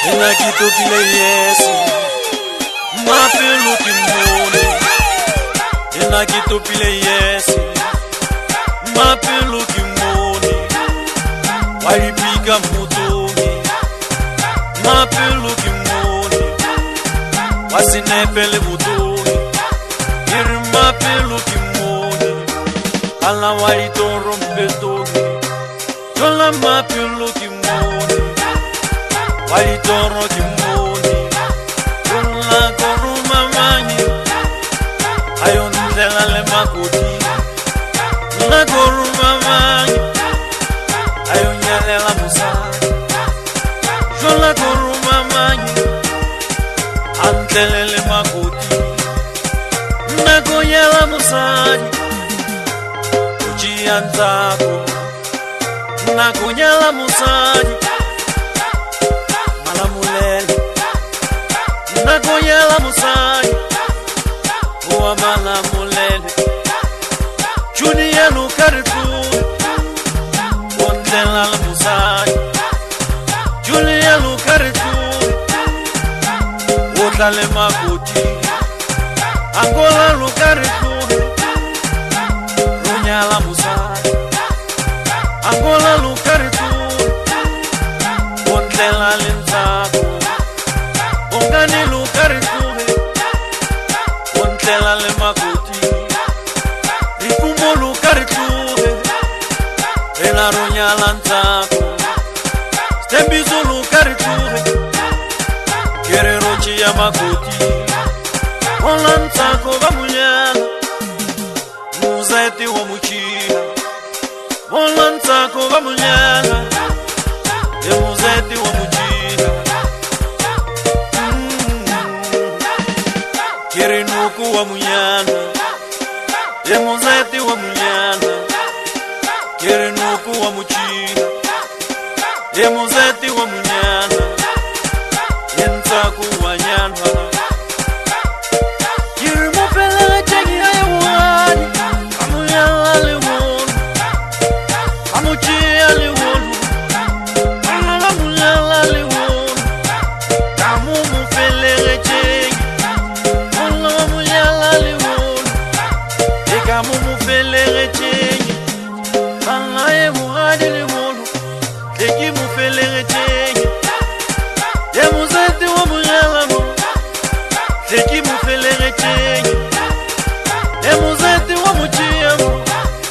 Ina kitopile Yesu mapelu kimoni. Ina kitopile Yesu mapelu kimoni. Walipika mutoni mapelu kimoni. Wasinepele mutoni iri mapelu kimoni. Ala walitoro mpetoni yola mapelu kimoni. Walitoro kimoni yola koruma manyi. Ayondela le makoti yola koruma manyi. Ayonyalela musai yola koruma manyi. Antelele makoti nakonyela musai. Uchianzako nakonyela musai. Malamulele nakonyela musai. Uwa malamulele Junior lukaritu Wondela la musai. Junior lukaritu Wotale makuti Angola lukaritu Runyala musai. Angola lukaritu Wondela lenzako Ongani lukaritu Wondela le makuti Rifumo lukaritu Ela runyala nzako Stembizo lukaritu Kere rochi ya makuti Ola nzako bamunyala Muzeti wa muchia Ola nzako bamunyala Muzeti wa muchia Kere nuku wa munyana Muzeti wa munyana Kere nuku wa muchia Muzeti wa munyana Yenzaku wa nyana. Kiri mupele cheki ayewani Amuyala liwonu Amuchia liwonu Amala muyala liwonu Kamu mupele cheki Mula muyala liwonu Kamu mupele cheki Banga emuhadi liwonu Keki mupele cheki Muzeti wa munyala mo Keki mupele cheki Muzeti wa muchia mo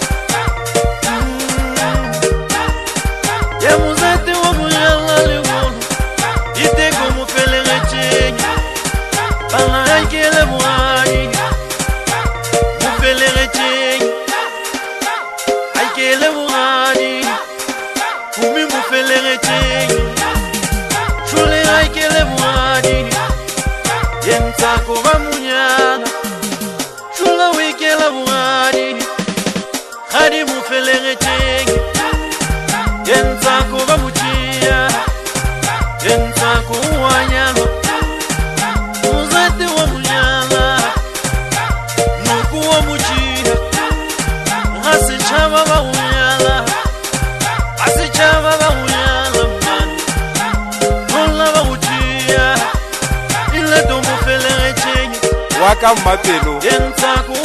Muzeti wa munyala liwonu Iteko mupele cheki Banga aikele muhadi Mupele cheki Aikele muhadi Kumi mupele cheki Shule aikele muhadi Yenzako bamunyana Shule wikele muhadi Khadi mufele cheki Yenzako bamuchia Yenzako wanyana Muzeti wa munyana Nuku wa muchia Hasi chama bamunyana Hasi chama bamunyana mani Nola bamuchia Ile domo fele cheki Waka mapelo Yenzako